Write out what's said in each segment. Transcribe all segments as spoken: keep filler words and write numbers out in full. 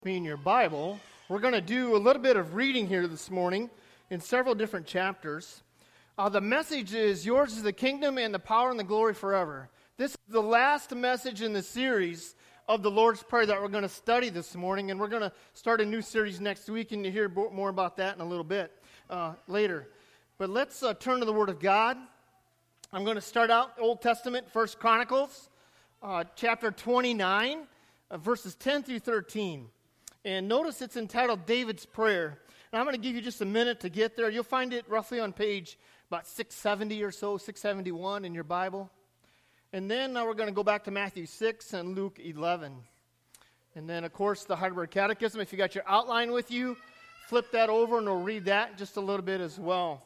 Me in your Bible, we're going to do a little bit of reading here this morning in several different chapters. Uh, the message is, yours is the kingdom and the power and the glory forever. This is the last message in the series of the Lord's Prayer that we're going to study this morning, and we're going to start a new series next week, and you'll hear more about that in a little bit uh, later. But let's uh, turn to the Word of God. I'm going to start out Old Testament, First Chronicles, uh, chapter twenty-nine, uh, verses ten through thirteen. And notice it's entitled David's Prayer. And I'm going to give you just a minute to get there. You'll find it roughly on page about six seventy or so, six seventy-one in your Bible. And then uh, we're going to go back to Matthew six and Luke eleven. And then, of course, the Heidelberg Catechism. If you got your outline with you, flip that over and we'll read that just a little bit as well.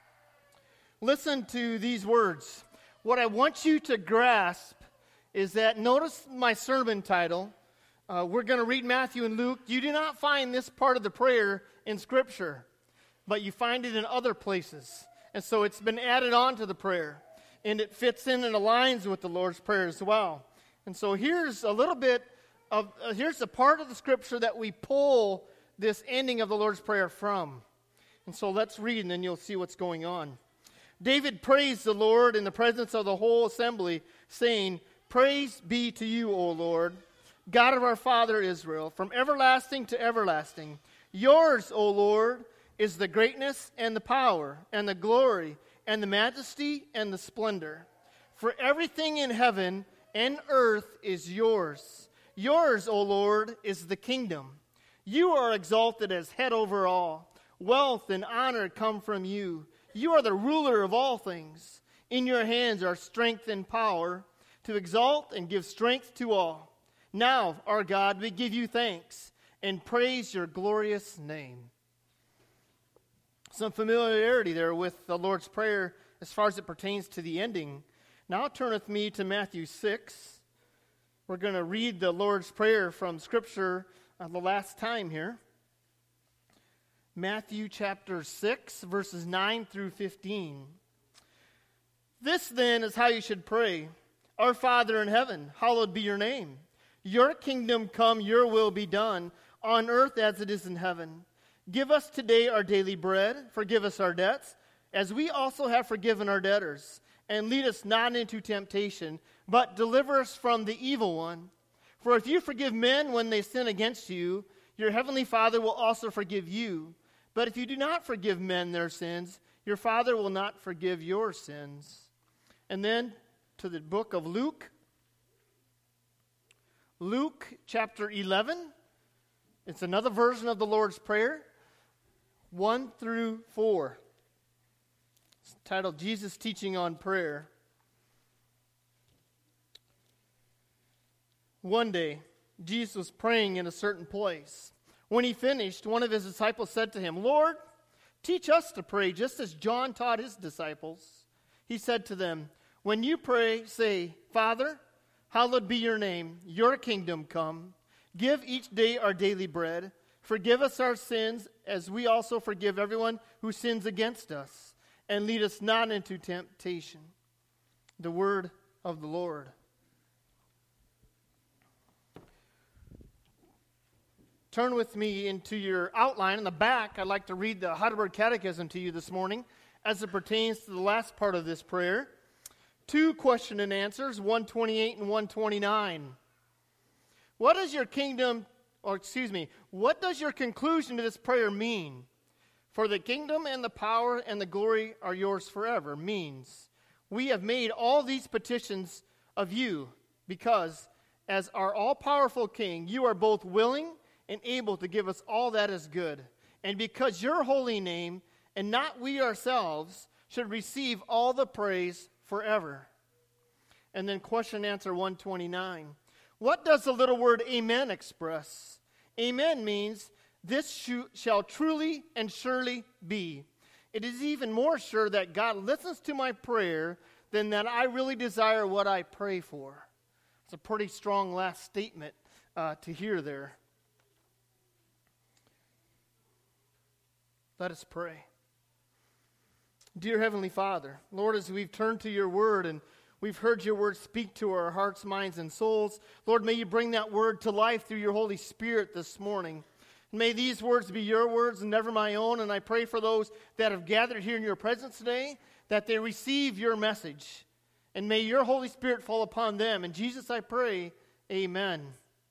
Listen to these words. What I want you to grasp is that, notice my sermon title. Uh, we're going to read Matthew and Luke. You do not find this part of the prayer in Scripture, but you find it in other places. And so it's been added on to the prayer, and it fits in and aligns with the Lord's Prayer as well. And so here's a little bit of, uh, here's the part of the Scripture that we pull this ending of the Lord's Prayer from. And so let's read, and then you'll see what's going on. David praised the Lord in the presence of the whole assembly, saying, "Praise be to you, O Lord, God of our father Israel, from everlasting to everlasting. Yours, O Lord, is the greatness and the power and the glory and the majesty and the splendor. For everything in heaven and earth is yours. Yours, O Lord, is the kingdom. You are exalted as head over all. Wealth and honor come from you. You are the ruler of all things. In your hands are strength and power to exalt and give strength to all. Now, our God, we give you thanks and praise your glorious name." Some familiarity there with the Lord's Prayer as far as it pertains to the ending. Now turn with me to Matthew six. We're going to read the Lord's Prayer from Scripture uh, the last time here. Matthew chapter six, verses nine through fifteen. "This then is how you should pray. Our Father in heaven, hallowed be your name. Your kingdom come, your will be done, on earth as it is in heaven. Give us today our daily bread. Forgive us our debts, as we also have forgiven our debtors. And lead us not into temptation, but deliver us from the evil one. For if you forgive men when they sin against you, your heavenly Father will also forgive you. But if you do not forgive men their sins, your Father will not forgive your sins." And then to the book of Luke. Luke chapter eleven. It's another version of the Lord's Prayer, one through four. It's titled Jesus Teaching on Prayer. One day, Jesus was praying in a certain place. When he finished, one of his disciples said to him, "Lord, teach us to pray just as John taught his disciples." He said to them, "When you pray, say, 'Father, hallowed be your name, your kingdom come. Give each day our daily bread. Forgive us our sins as we also forgive everyone who sins against us. And lead us not into temptation.'" The word of the Lord. Turn with me into your outline. In the back, I'd like to read the Heidelberg Catechism to you this morning as it pertains to the last part of this prayer. Two question and answers, one twenty-eight and one twenty-nine. What does your kingdom, or excuse me, what does your conclusion to this prayer mean? "For the kingdom and the power and the glory are yours forever" means we have made all these petitions of you because, as our all-powerful King, you are both willing and able to give us all that is good. And because your holy name, and not we ourselves, should receive all the praise forever. And then question answer one twenty-nine. What does the little word amen express? Amen means this sh- shall truly and surely be. It is even more sure that God listens to my prayer than that I really desire what I pray for. It's a pretty strong last statement uh, to hear there. Let us pray. Dear Heavenly Father, Lord, as we've turned to your word and We've heard your word speak to our hearts, minds, and souls. Lord, may you bring that word to life through your Holy Spirit this morning. May these words be your words and never my own. And I pray for those that have gathered here in your presence today, that they receive your message. And may your Holy Spirit fall upon them. In Jesus I pray, amen.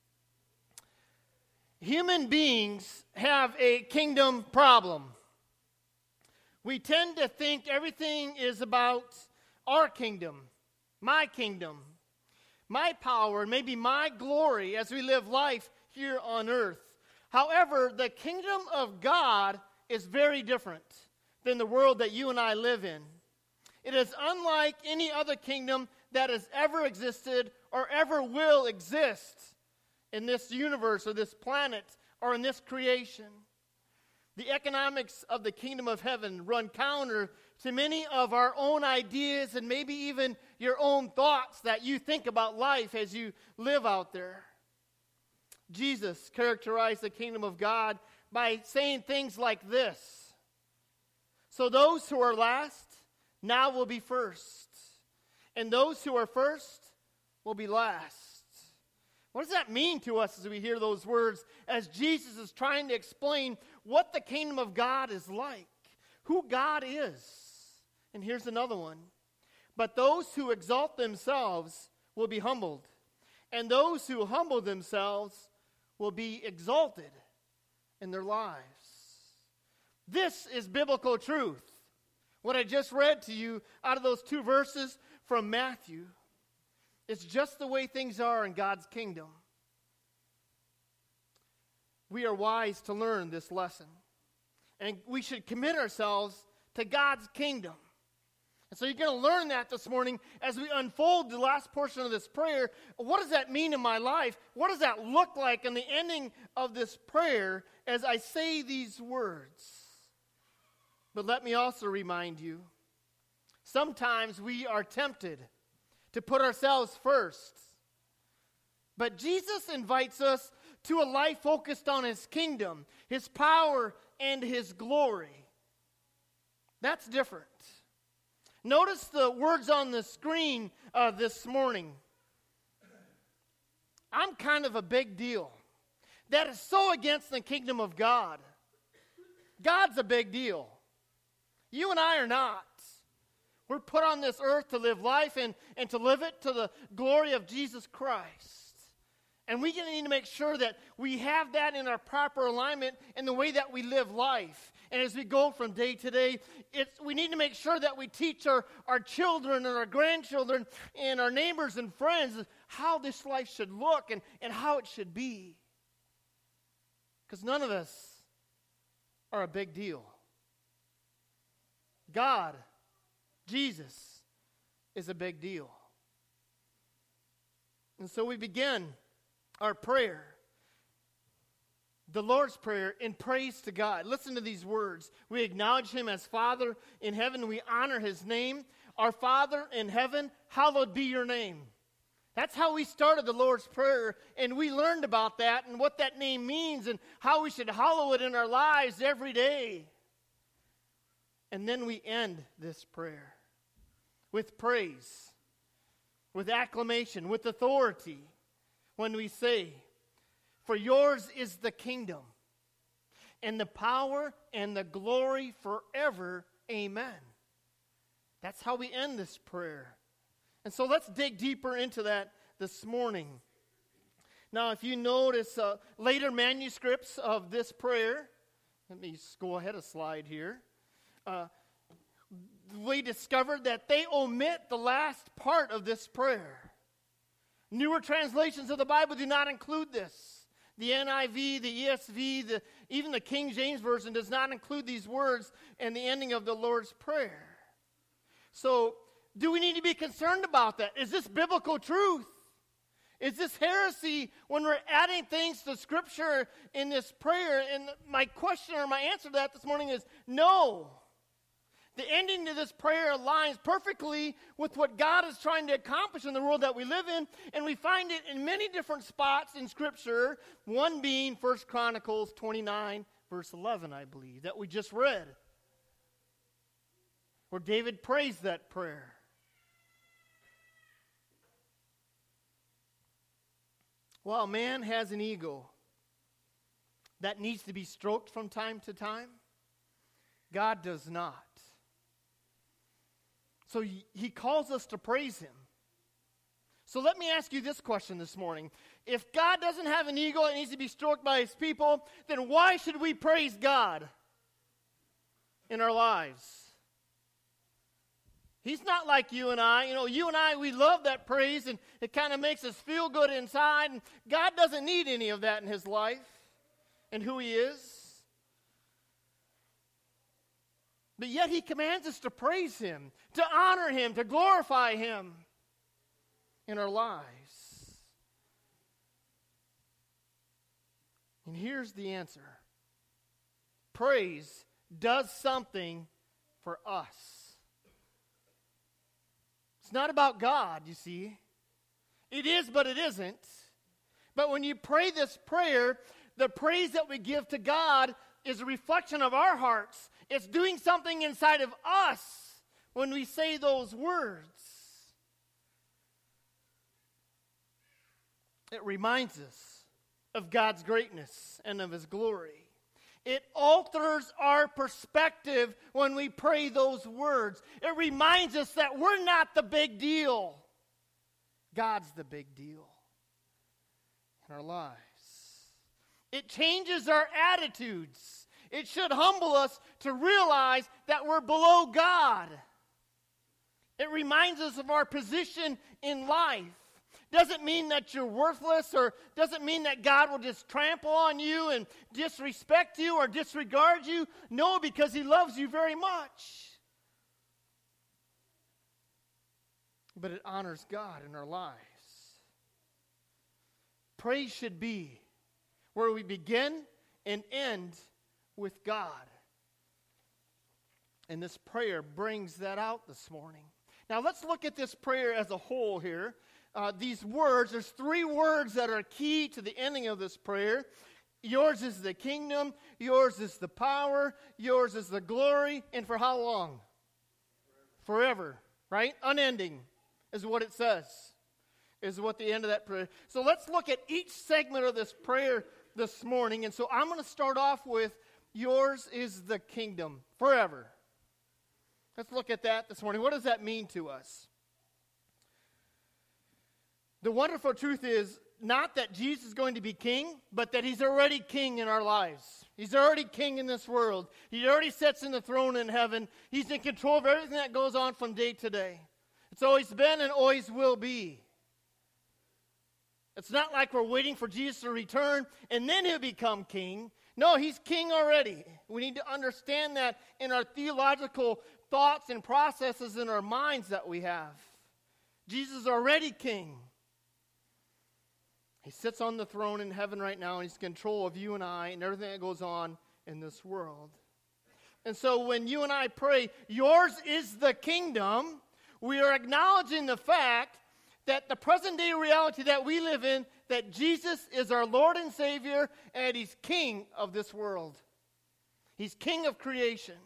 Human beings have a kingdom problem. We tend to think everything is about our kingdom, my kingdom, my power, and maybe my glory as we live life here on earth. However, the kingdom of God is very different than the world that you and I live in. It is unlike any other kingdom that has ever existed or ever will exist in this universe or this planet or in this creation. The economics of the kingdom of heaven run counter to many of our own ideas and maybe even your own thoughts that you think about life as you live out there. Jesus characterized the kingdom of God by saying things like this: so those who are last now will be first, and those who are first will be last. What does that mean to us as we hear those words, as Jesus is trying to explain what the kingdom of God is like, who God is? And here's another one. But those who exalt themselves will be humbled, and those who humble themselves will be exalted in their lives. This is biblical truth. What I just read to you out of those two verses from Matthew, it's just the way things are in God's kingdom. We are wise to learn this lesson, and we should commit ourselves to God's kingdom. And so you're going to learn that this morning as we unfold the last portion of this prayer. What does that mean in my life? What does that look like in the ending of this prayer as I say these words? But let me also remind you, sometimes we are tempted to put ourselves first. But Jesus invites us to a life focused on His kingdom, His power, and His glory. That's different. Notice the words on the screen uh, this morning. I'm kind of a big deal. That is so against the kingdom of God. God's a big deal. You and I are not. We're put on this earth to live life and, and to live it to the glory of Jesus Christ. And we need to make sure that we have that in our proper alignment in the way that we live life. And as we go from day to day, it's, we need to make sure that we teach our, our children and our grandchildren and our neighbors and friends how this life should look and, and how it should be. Because none of us are a big deal. God, Jesus, is a big deal. And so we begin our prayer, the Lord's Prayer, in praise to God. Listen to these words. We acknowledge Him as Father in heaven. We honor His name. Our Father in heaven, hallowed be your name. That's how we started the Lord's Prayer, and we learned about that and what that name means and how we should hallow it in our lives every day. And then we end this prayer with praise, with acclamation, with authority, when we say, for yours is the kingdom, and the power and the glory forever. Amen. That's how we end this prayer. And so let's dig deeper into that this morning. Now, if you notice uh, later manuscripts of this prayer, let me just go ahead a slide here. Uh, we discovered that they omit the last part of this prayer. Newer translations of the Bible do not include this. The N I V, the E S V, the, even the King James Version does not include these words in the ending of the Lord's Prayer. So, do we need to be concerned about that? Is this biblical truth? Is this heresy when we're adding things to Scripture in this prayer? And my question or my answer to that this morning is no. The ending to this prayer aligns perfectly with what God is trying to accomplish in the world that we live in, and we find it in many different spots in Scripture, one being First Chronicles twenty-nine, verse eleven, I believe, that we just read, where David prays that prayer. While man has an ego that needs to be stroked from time to time, God does not. So he, he calls us to praise him. So let me ask you this question this morning. If God doesn't have an ego that needs to be stroked by his people, then why should we praise God in our lives? He's not like you and I. You know, you and I, we love that praise, and it kind of makes us feel good inside. And God doesn't need any of that in his life and who he is. But yet he commands us to praise him, to honor him, to glorify him in our lives. And here's the answer. Praise does something for us. It's not about God, you see. It is, but it isn't. But when you pray this prayer, the praise that we give to God is a reflection of our hearts. It's doing something inside of us when we say those words. It reminds us of God's greatness and of his glory. It alters our perspective when we pray those words. It reminds us that we're not the big deal. God's the big deal in our lives. It changes our attitudes. It should humble us to realize that we're below God. It reminds us of our position in life. Doesn't mean that you're worthless, or doesn't mean that God will just trample on you and disrespect you or disregard you. No, because he loves you very much. But it honors God in our lives. Praise should be where we begin and end with God. And this prayer brings that out this morning. Now let's look at this prayer as a whole here. Uh, these words, there's three words that are key to the ending of this prayer. Yours is the kingdom, yours is the power, yours is the glory, and for how long? Forever, Forever, right? Unending is what it says, is what the end of that prayer. So let's look at each segment of this prayer this morning. And so I'm going to start off with yours is the kingdom, forever. Let's look at that this morning. What does that mean to us? The wonderful truth is not that Jesus is going to be king, but that he's already king in our lives. He's already king in this world. He already sits in the throne in heaven. He's in control of everything that goes on from day to day. It's always been and always will be. It's not like we're waiting for Jesus to return and then he'll become king. No, he's king already. We need to understand that in our theological thoughts and processes in our minds that we have. Jesus is already king. He sits on the throne in heaven right now, and he's in control of you and I and everything that goes on in this world. And so when you and I pray, yours is the kingdom, we are acknowledging the fact that the present day reality that we live in, that Jesus is our Lord and Savior, and he's king of this world. He's king of creation.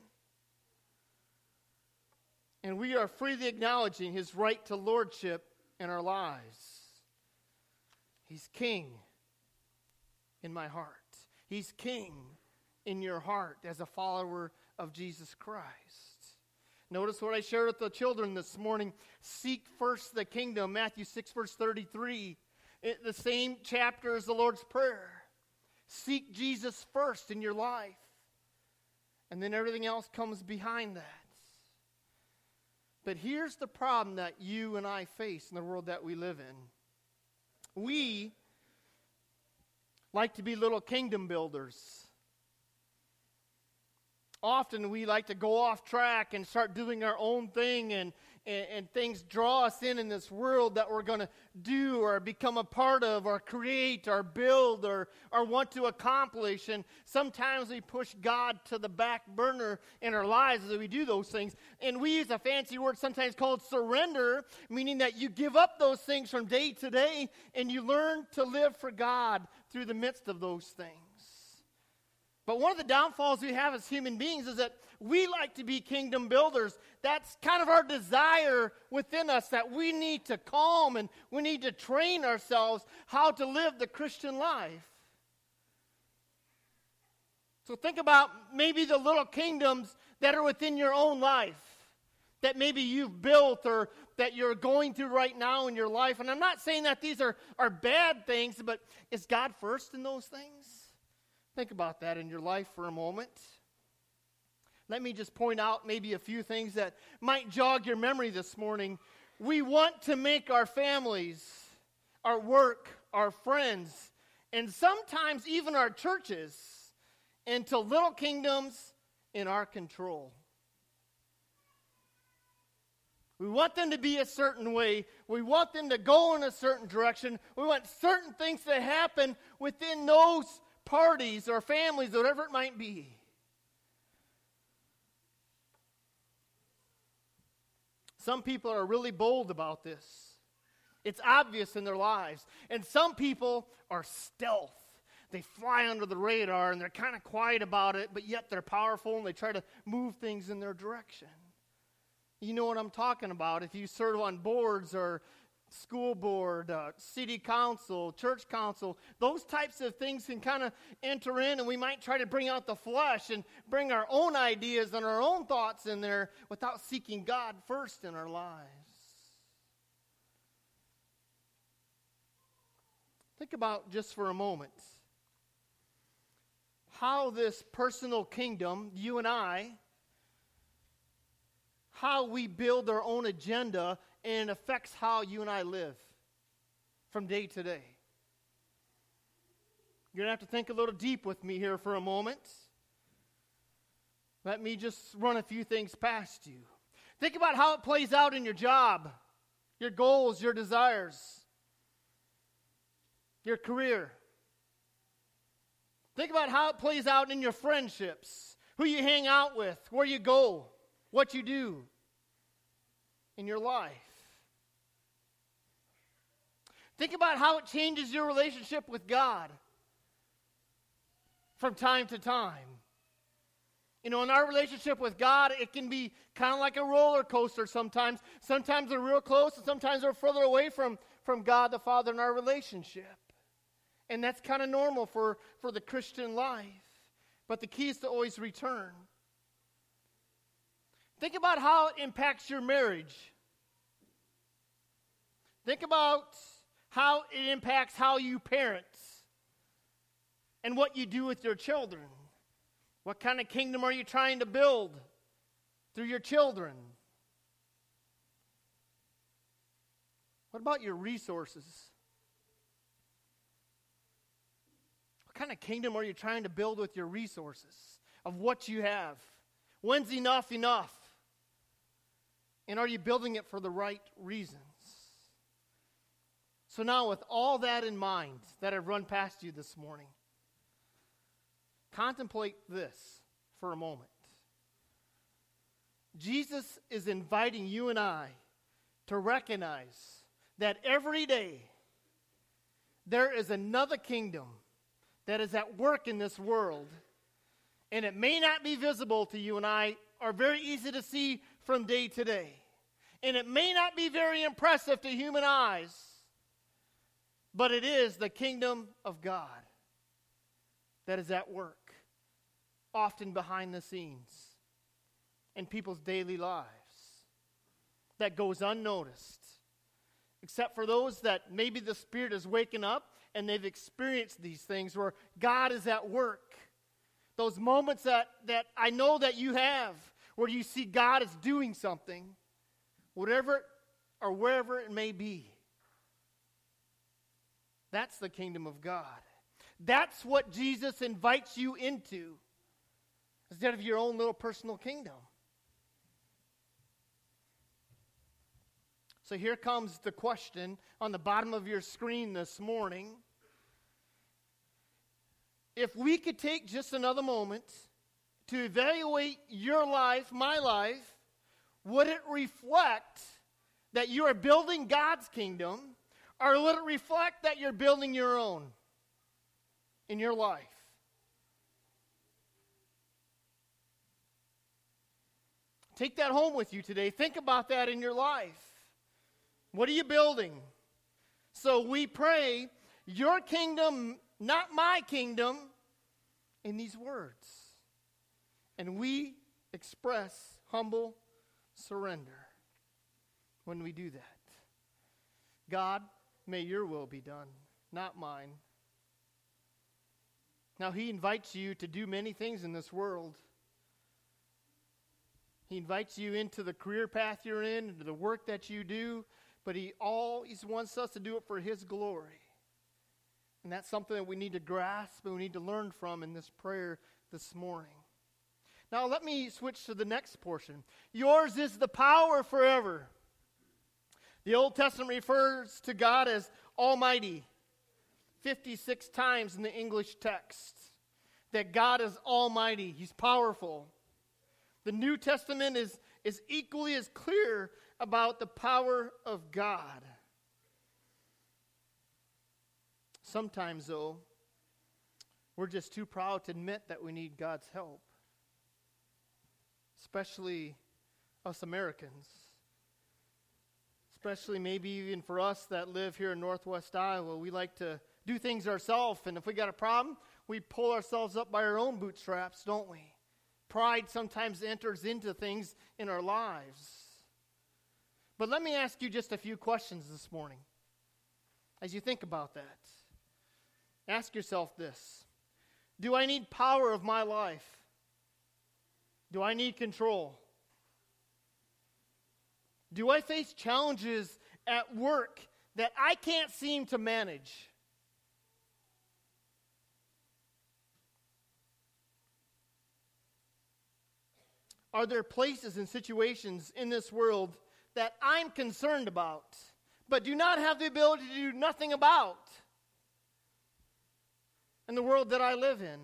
And we are freely acknowledging his right to lordship in our lives. He's king in my heart. He's king in your heart as a follower of Jesus Christ. Notice what I shared with the children this morning. Seek first the kingdom. Matthew six, verse thirty-three. It, the same chapter as the Lord's Prayer. Seek Jesus first in your life. And then everything else comes behind that. But here's the problem that you and I face in the world that we live in. We like to be little kingdom builders. Often we like to go off track and start doing our own thing, and, and, and things draw us in in this world that we're going to do or become a part of or create or build or, or want to accomplish. And sometimes we push God to the back burner in our lives as we do those things. And we use a fancy word sometimes called surrender, meaning that you give up those things from day to day and you learn to live for God through the midst of those things. But one of the downfalls we have as human beings is that we like to be kingdom builders. That's kind of our desire within us, that we need to calm and we need to train ourselves how to live the Christian life. So think about maybe the little kingdoms that are within your own life, that maybe you've built or that you're going through right now in your life. And I'm not saying that these are, are bad things, but is God first in those things? Think about that in your life for a moment. Let me just point out maybe a few things that might jog your memory this morning. We want to make our families, our work, our friends, and sometimes even our churches into little kingdoms in our control. We want them to be a certain way. We want them to go in a certain direction. We want certain things to happen within those parties or families, whatever it might be. Some people are really bold about this. It's obvious in their lives. And some people are stealth. They fly under the radar and they're kind of quiet about it, but yet they're powerful and they try to move things in their direction. You know what I'm talking about. If you serve on boards or school board, uh, city council, church council, those types of things can kind of enter in, and we might try to bring out the flesh and bring our own ideas and our own thoughts in there without seeking God first in our lives. Think about just for a moment how this personal kingdom, you and I, how we build our own agenda, and it affects how you and I live from day to day. You're going to have to think a little deep with me here for a moment. Let me just run a few things past you. Think about how it plays out in your job, your goals, your desires, your career. Think about how it plays out in your friendships, who you hang out with, where you go, what you do in your life. Think about how it changes your relationship with God from time to time. You know, in our relationship with God, it can be kind of like a roller coaster sometimes. Sometimes we're real close, and sometimes we're further away from, from God the Father in our relationship. And that's kind of normal for, for the Christian life. But the key is to always return. Think about how it impacts your marriage. Think about how it impacts how you parent and what you do with your children. What kind of kingdom are you trying to build through your children? What about your resources? What kind of kingdom are you trying to build with your resources of what you have? When's enough enough? And are you building it for the right reasons? So now, with all that in mind that I've run past you this morning, contemplate this for a moment. Jesus is inviting you and I to recognize that every day there is another kingdom that is at work in this world, and it may not be visible to you and I, or very easy to see from day to day. And it may not be very impressive to human eyes, but it is the kingdom of God that is at work, often behind the scenes, in people's daily lives, that goes unnoticed, except for those that maybe the Spirit is waking up and they've experienced these things where God is at work. Those moments that, that I know that you have, where you see God is doing something, whatever or wherever it may be. That's the kingdom of God. That's what Jesus invites you into, instead of your own little personal kingdom. So here comes the question on the bottom of your screen this morning. If we could take just another moment to evaluate your life, my life, would it reflect that you are building God's kingdom, or would it reflect that you're building your own in your life? Take that home with you today. Think about that in your life. What are you building? So we pray, your kingdom, not my kingdom, in these words. And we express humble surrender when we do that. God, may your will be done, not mine. Now, he invites you to do many things in this world. He invites you into the career path you're in, into the work that you do, but he always wants us to do it for his glory. And that's something that we need to grasp and we need to learn from in this prayer this morning. Now, let me switch to the next portion. Yours is the power forever. The Old Testament refers to God as Almighty fifty-six times in the English text. That God is almighty. He's powerful. The New Testament is, is equally as clear about the power of God. Sometimes, though, we're just too proud to admit that we need God's help. Especially us Americans. Especially maybe even for us that live here in Northwest Iowa. We like to do things ourselves, and if we got a problem, we pull ourselves up by our own bootstraps, don't we? Pride sometimes enters into things in our lives. But let me ask you just a few questions this morning. As you think about that, ask yourself this. Do I need power of my life? Do I need control? Do I face challenges at work that I can't seem to manage? Are there places and situations in this world that I'm concerned about, but do not have the ability to do nothing about in the world that I live in?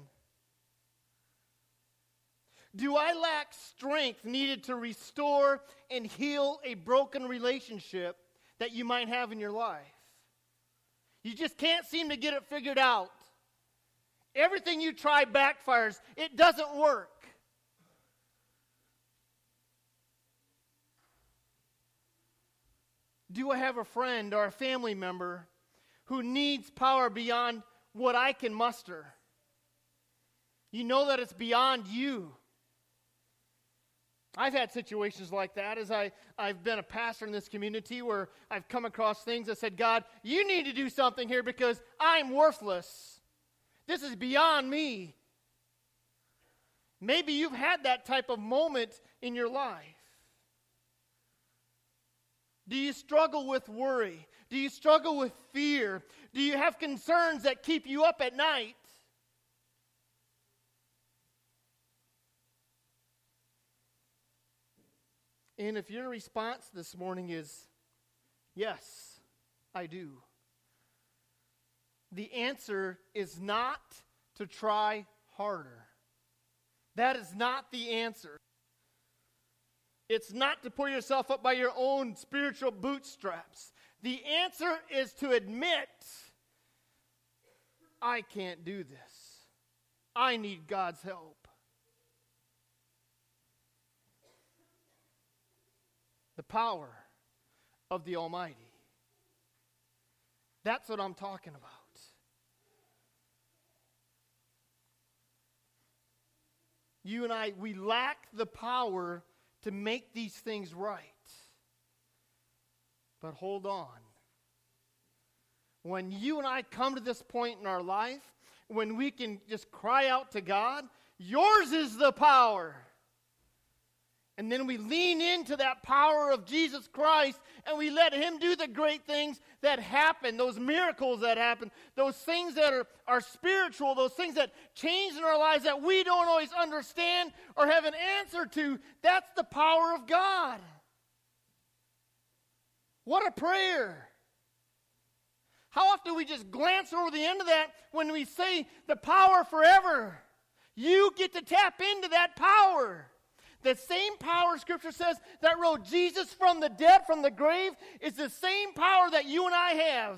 Do I lack strength needed to restore and heal a broken relationship that you might have in your life? You just can't seem to get it figured out. Everything you try backfires. It doesn't work. Do I have a friend or a family member who needs power beyond what I can muster? You know that it's beyond you. I've had situations like that as I, I've been a pastor in this community where I've come across things that said, God, you need to do something here because I'm worthless. This is beyond me. Maybe you've had that type of moment in your life. Do you struggle with worry? Do you struggle with fear? Do you have concerns that keep you up at night? And if your response this morning is, yes, I do, the answer is not to try harder. That is not the answer. It's not to pull yourself up by your own spiritual bootstraps. The answer is to admit, I can't do this. I need God's help. The power of the Almighty. That's what I'm talking about. You and I, we lack the power to make these things right. But hold on. When you and I come to this point in our life, when we can just cry out to God, yours is the power. And then we lean into that power of Jesus Christ and we let him do the great things that happen, those miracles that happen, those things that are, are spiritual, those things that change in our lives that we don't always understand or have an answer to. That's the power of God. What a prayer. How often do we just glance over the end of that when we say the power forever? You get to tap into that power. The same power, Scripture says, that rose Jesus from the dead, from the grave, is the same power that you and I have.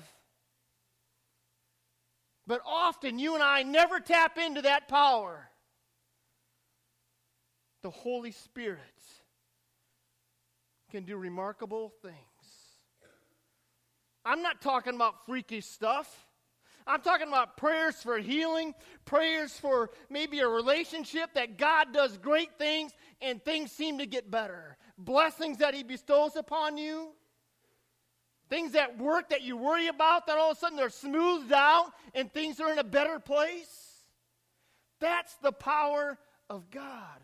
But often you and I never tap into that power. The Holy Spirit can do remarkable things. I'm not talking about freakish stuff. I'm talking about prayers for healing, prayers for maybe a relationship that God does great things and things seem to get better. Blessings that he bestows upon you. Things at work that you worry about that all of a sudden they're smoothed out and things are in a better place. That's the power of God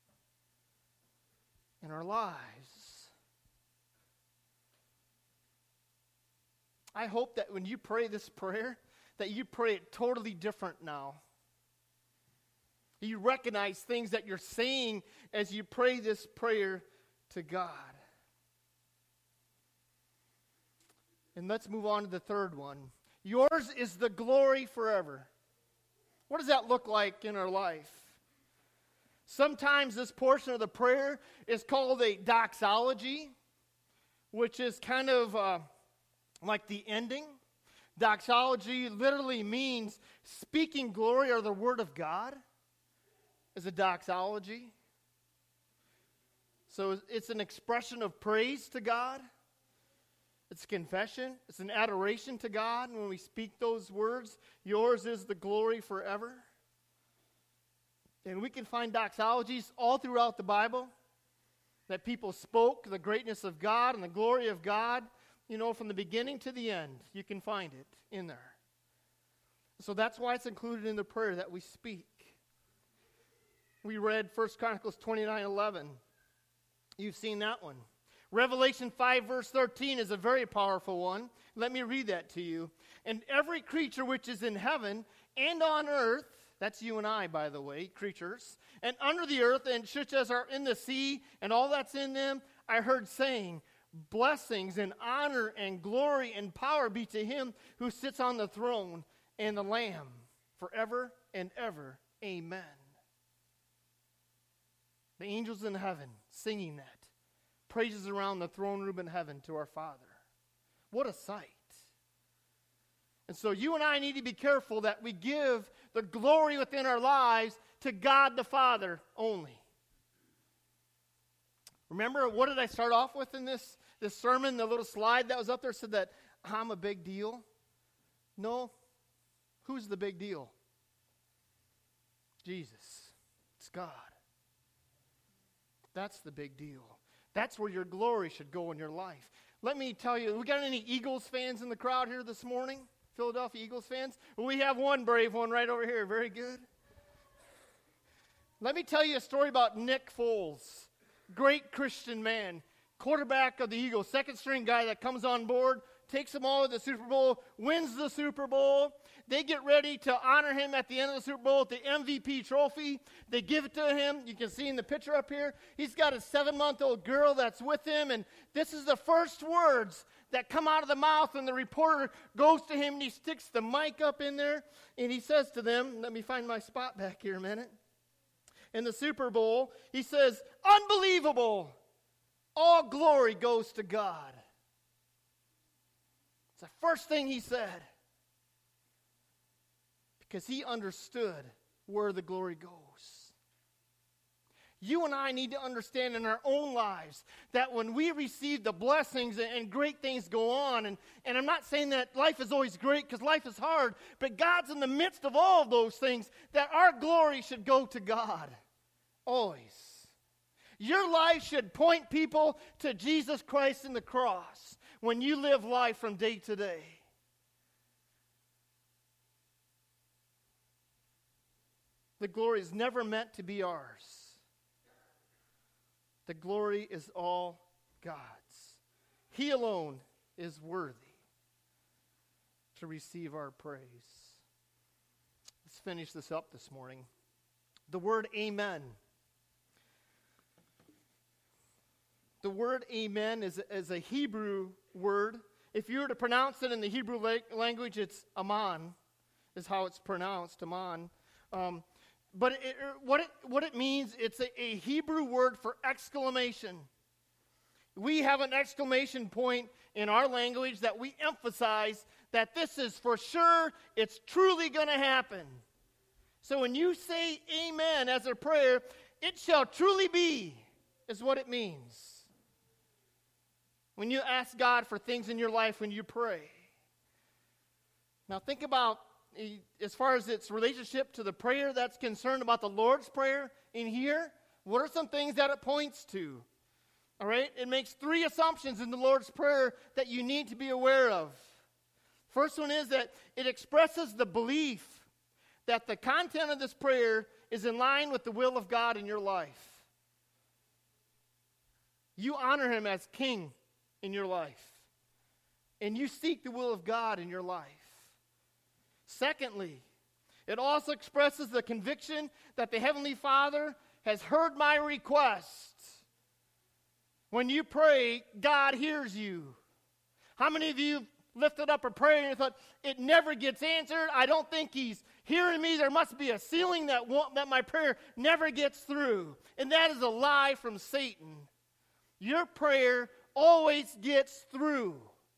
in our lives. I hope that when you pray this prayer, that you pray it totally different now. You recognize things that you're saying as you pray this prayer to God. And let's move on to the third one. Yours is the glory forever. What does that look like in our life? Sometimes this portion of the prayer is called a doxology, which is kind of uh, like the ending. Doxology literally means speaking glory or the word of God is a doxology. So it's an expression of praise to God. It's a confession. It's an adoration to God. When we speak those words, yours is the glory forever. And we can find doxologies all throughout the Bible that people spoke the greatness of God and the glory of God. You know, from the beginning to the end, you can find it in there. So that's why it's included in the prayer that we speak. We read First Chronicles twenty-nine eleven. You've seen that one. Revelation five verse thirteen is a very powerful one. Let me read that to you. And every creature which is in heaven and on earth, that's you and I, by the way, creatures, and under the earth and such as are in the sea and all that's in them, I heard saying, blessings and honor and glory and power be to him who sits on the throne and the Lamb forever and ever. Amen. The angels in heaven singing that. Praises around the throne room in heaven to our Father. What a sight. And so you and I need to be careful that we give the glory within our lives to God the Father only. Remember, what did I start off with in this, this sermon? The little slide that was up there said that I'm a big deal. No. Who's the big deal? Jesus. It's God. That's the big deal. That's where your glory should go in your life. Let me tell you, we got any Eagles fans in the crowd here this morning? Philadelphia Eagles fans? Well, we have one brave one right over here. Very good. Let me tell you a story about Nick Foles. Great Christian man, quarterback of the Eagles, second string guy that comes on board, takes them all to the Super Bowl, wins the Super Bowl. They get ready to honor him at the end of the Super Bowl with the M V P trophy. They give it to him. You can see in the picture up here, he's got a seven-month-old girl that's with him, and this is the first words that come out of the mouth, and the reporter goes to him, and he sticks the mic up in there, and he says to them, let me find my spot back here a minute. In the Super Bowl, he says, unbelievable. All glory goes to God. It's the first thing he said. Because he understood where the glory goes. You and I need to understand in our own lives that when we receive the blessings and great things go on, and, and I'm not saying that life is always great because life is hard, but God's in the midst of all of those things, that our glory should go to God. Always. Your life should point people to Jesus Christ and the cross when you live life from day to day. The glory is never meant to be ours. The glory is all God's. He alone is worthy to receive our praise. Let's finish this up this morning. The word amen. The word amen is, is a Hebrew word. If you were to pronounce it in the Hebrew la- language, it's aman, is how it's pronounced, aman. Um, but it, what, it, what it means, it's a, a Hebrew word for exclamation. We have an exclamation point in our language that we emphasize that this is for sure, it's truly going to happen. So when you say amen as a prayer, it shall truly be, is what it means. When you ask God for things in your life, when you pray. Now think about, as far as its relationship to the prayer that's concerned about the Lord's Prayer in here, what are some things that it points to? All right? It makes three assumptions in the Lord's Prayer that you need to be aware of. First one is that it expresses the belief that the content of this prayer is in line with the will of God in your life. You honor him as king in your life. And you seek the will of God in your life. Secondly, it also expresses the conviction that the Heavenly Father has heard my request. When you pray, God hears you. How many of you lifted up a prayer and you thought, it never gets answered? I don't think he's hearing me. There must be a ceiling that, won't, that my prayer never gets through. And that is a lie from Satan. Your prayer always gets through.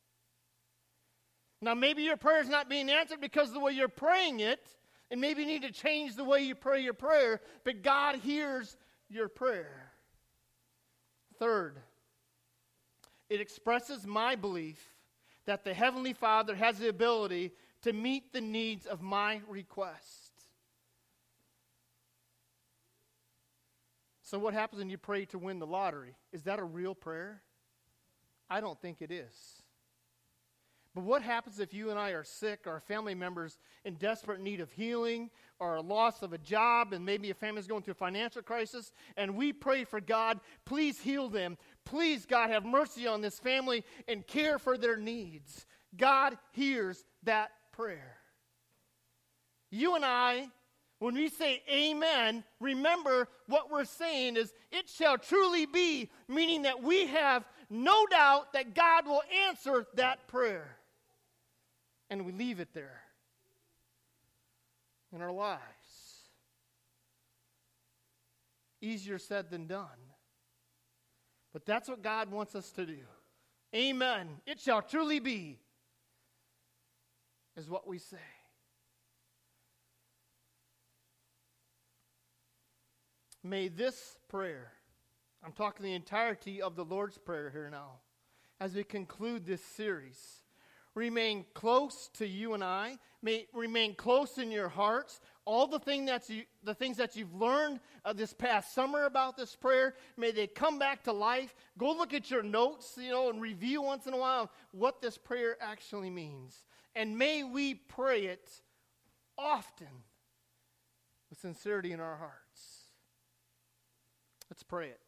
Now, maybe your prayer is not being answered because of the way you're praying it, and maybe you need to change the way you pray your prayer, but God hears your prayer. Third, it expresses my belief that the Heavenly Father has the ability to meet the needs of my request. So what happens when you pray to win the lottery? Is that a real prayer? I don't think it is. But what happens if you and I are sick, or family members in desperate need of healing, or a loss of a job, and maybe a family's going through a financial crisis, and we pray for God, please heal them. Please, God, have mercy on this family and care for their needs. God hears that prayer. You and I, when we say amen, remember what we're saying is, it shall truly be, meaning that we have no doubt that God will answer that prayer. And we leave it there in our lives. Easier said than done. But that's what God wants us to do. Amen. It shall truly be, is what we say. May this prayer, I'm talking the entirety of the Lord's Prayer here now, as we conclude this series, remain close to you and I. May it remain close in your hearts. All the, thing that's you, the things that you've learned uh, this past summer about this prayer, may they come back to life. Go look at your notes, you know, and review once in a while what this prayer actually means. And may we pray it often with sincerity in our hearts. Let's pray it.